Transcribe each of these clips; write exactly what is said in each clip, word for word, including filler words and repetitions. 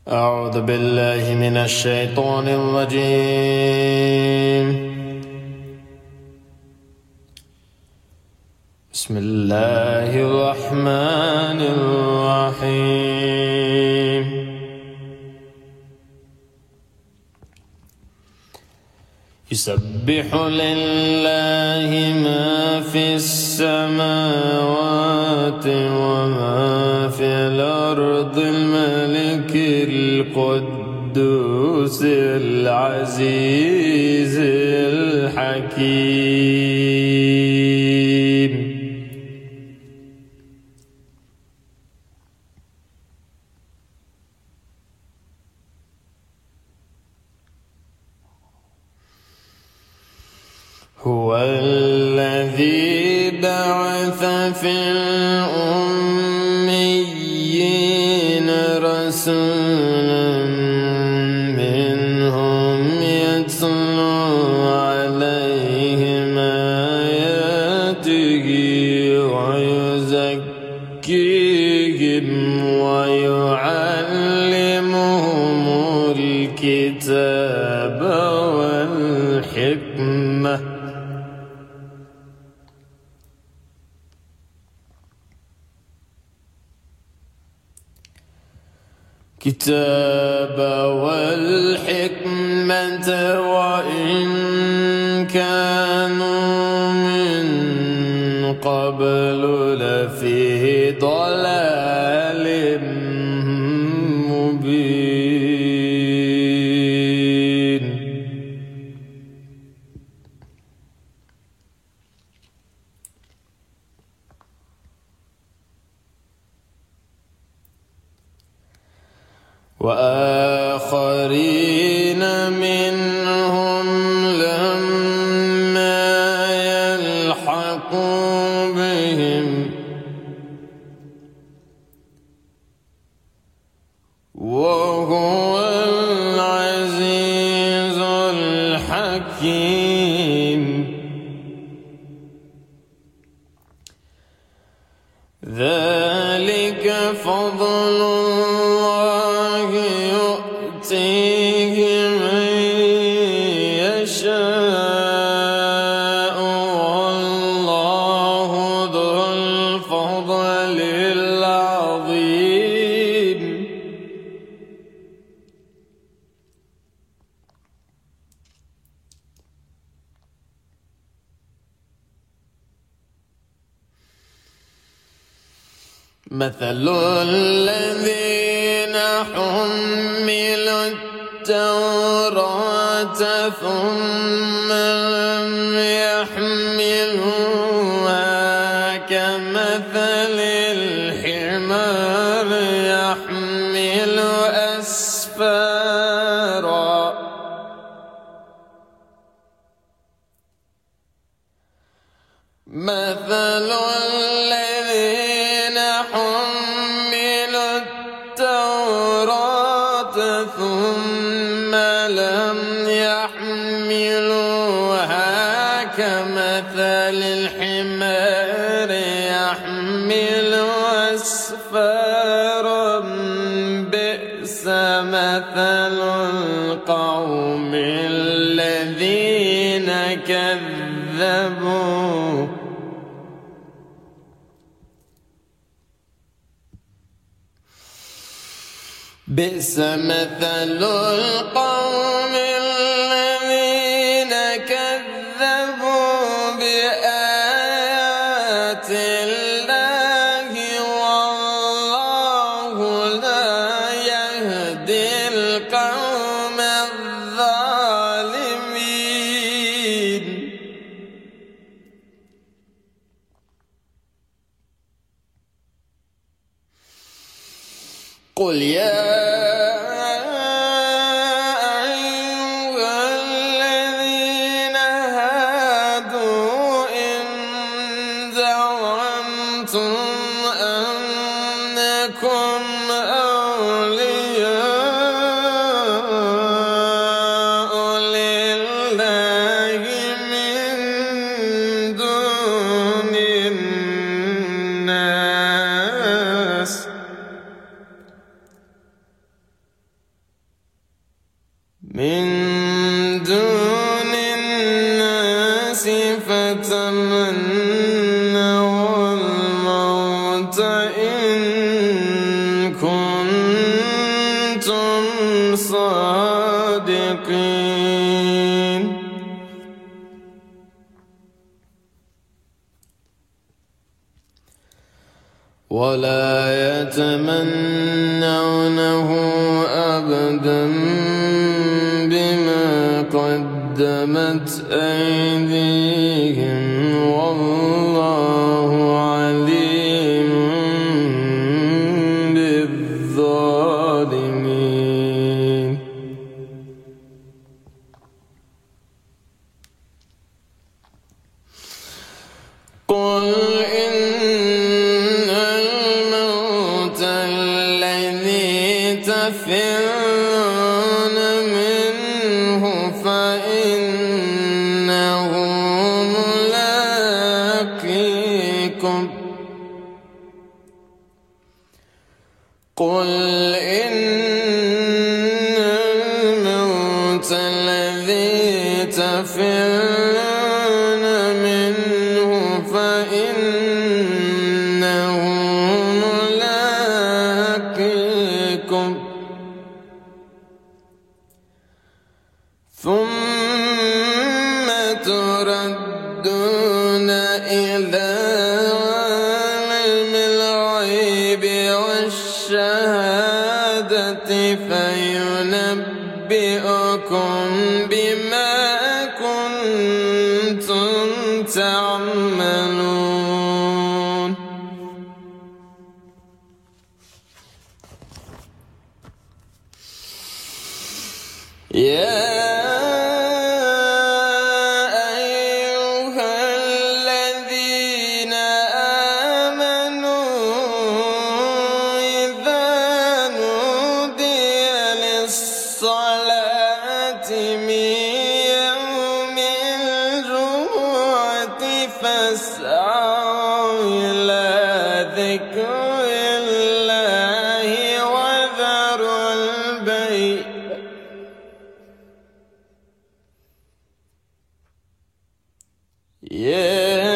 أعوذ بالله من الشيطان الرجيم. بسم الله الرحمن الرحيم. يسبح لله ما في السماوات وما في الأرض الملك القدوس العزيز الحكيم. هو الذي بعث في الأميين رسولا منهم يتلو عليهم آياته ويزكيهم ويعلمهم الكتاب والحكمة كتاب والحكمة وإن كانوا من قبل لفي ضلال مبين. وآخرين منهم لما يلحقوا بهم وهو العزيز الحكيم. ذلك فضل الله يؤتيه من يشاء والله ذو الفضل العظيم. مثل الذين حملوا التوراة ثم لم يحملوها كمثل الحمار يحمل أسفارا. مثل الذين حملوا التوراة ثم لم يحملوها كمثل الحمار يحمل أسفارا. بئس مثل القوم الذين كذبوا بئس مثل القوم الذين كذبوا بآيات الله والله لا يهدي القوم الظالمين. قل يا أيها الذين هادوا إن زعمتم أنكم أولياء لله من دون الناس من دون الناس فتمنوا الموت إن كنتم صادقين ولا يتمنونه أبدا بما قدمت أيديهم والله عليم بالظالمين قل إن الموت الذي تفرون منه فإنه ملاقيكم قل إن الموت الذي تفرون منه فإنه ملاقيكم ثم تردون إلى عالم الغيب والشهادة فينبئكم بما كنتم تعملون يا أيها الذين آمنوا إذا نودي للصلاة من يوم الجمعة فاسعوا إلى ذكر الله وذروا البيع يا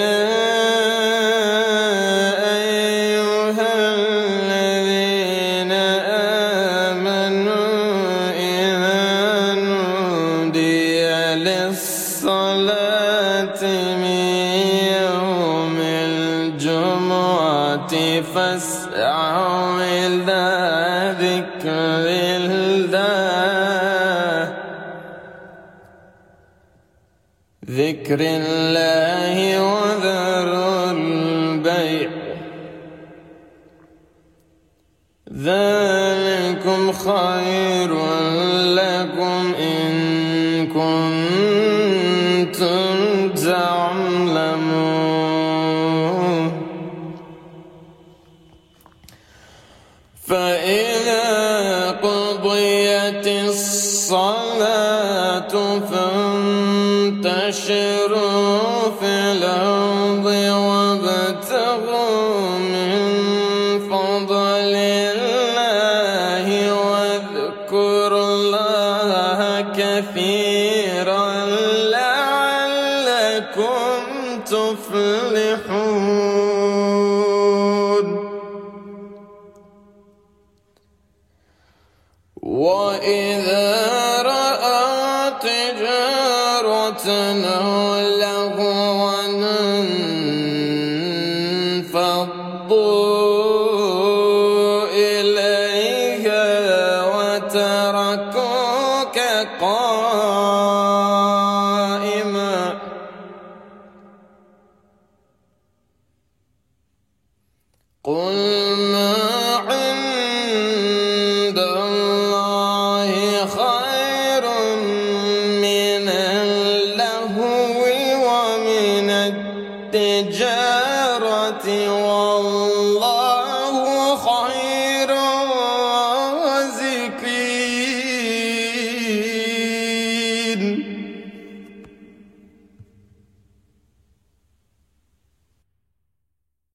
أيها الذين آمنوا إذا نودي للصلاة من يوم الجمعة فاسعوا إلى ذكر الله ذكر الله وذروا البيع ذلكم خير لكم إن كنتم تعلمون فإذا قضيت الصلاة فانتشروا في الأرض وابتغوا من فضل الله واذكروا الله كثيرا لعلكم تفلحون وإذا رأوا تجارة أو لهوا انفضوا إليها وتركوك قائما قل ما عند الله خير من اللهو ومن التجارة والله